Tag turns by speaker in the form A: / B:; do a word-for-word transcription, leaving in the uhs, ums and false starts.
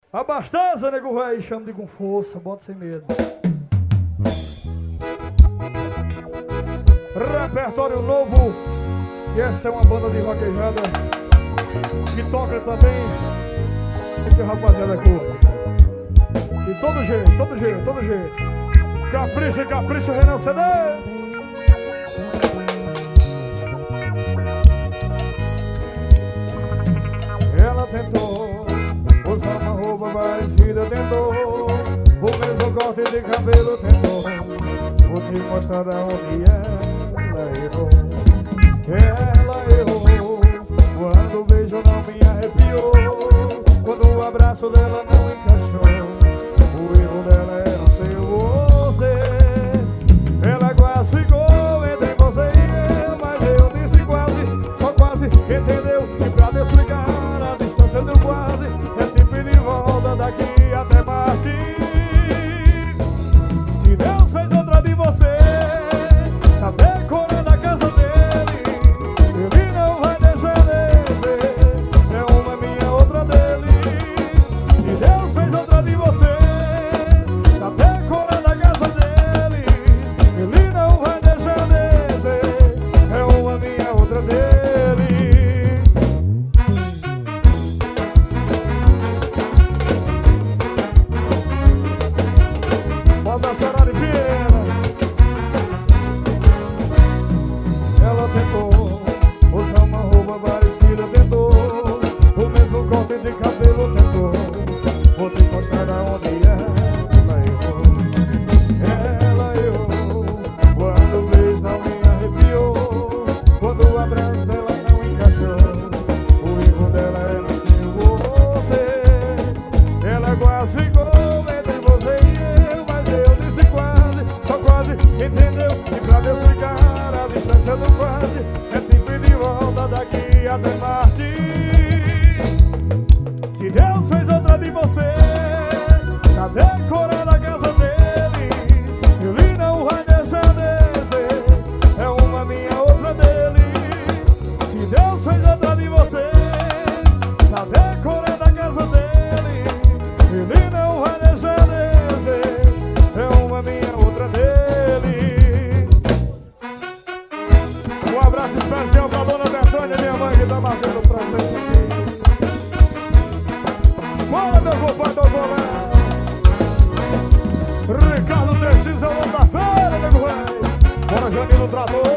A: Abastança, nego velho, chama de com força, bota sem medo. Repertório novo, e essa é uma banda de vaquejada que toca também o que a rapaziada curte. De todo jeito, todo jeito, todo jeito. Capricha, capricha, Renan C Ds. Ela tentou usar uma roupa parecida, tentou o mesmo corte de cabelo, tentou. Vou te mostrar aonde ela errou. Ela errou. Quando o beijo não me arrepiou, quando o abraço dela não encaixou, o erro dela era seu você. Ela quase ficou entre você e eu, mas eu disse quase, só quase, entendeu? E pra te explicar a distância do quase, é te pedir volta daqui até Marte. Se Deus fez outra de você, tá decorando a casa dele, ele não vai deixar descer. É uma minha, outra dele. Se Deus fez outra de você, tá decorando a casa dele, ele não vai deixar descer. É uma minha, outra dele. Bota a senhora de pena. Ela tentou usar uma roupa parecida, tentou o mesmo corte de cabelo, tentou. Vou te mostrar aonde ela errou. Ela errou. Quando o beijo não me arrepiou, quando o abraço ela não encaixou, o erro dela era seu você. Ela quase ficou entre você e eu, mas eu disse quase, só quase, entendeu? E pra te explicar a distância do quase, é tempo de volta daqui até Marte. Se Deus fez outra de você, tá decorando a casa dele, ele não vai deixar descer. É uma minha, outra dele. Se Deus fez outra de você, tá decorando a casa dele, ele não vai deixar descer. É uma minha, outra dele. Um abraço especial pra dona Betânia, minha mãe, que tá marcando presença aqui. Bora, meu compadre, Ricardo Tecidos é o nome da feira, nego velho. Bora, Janilo Trator.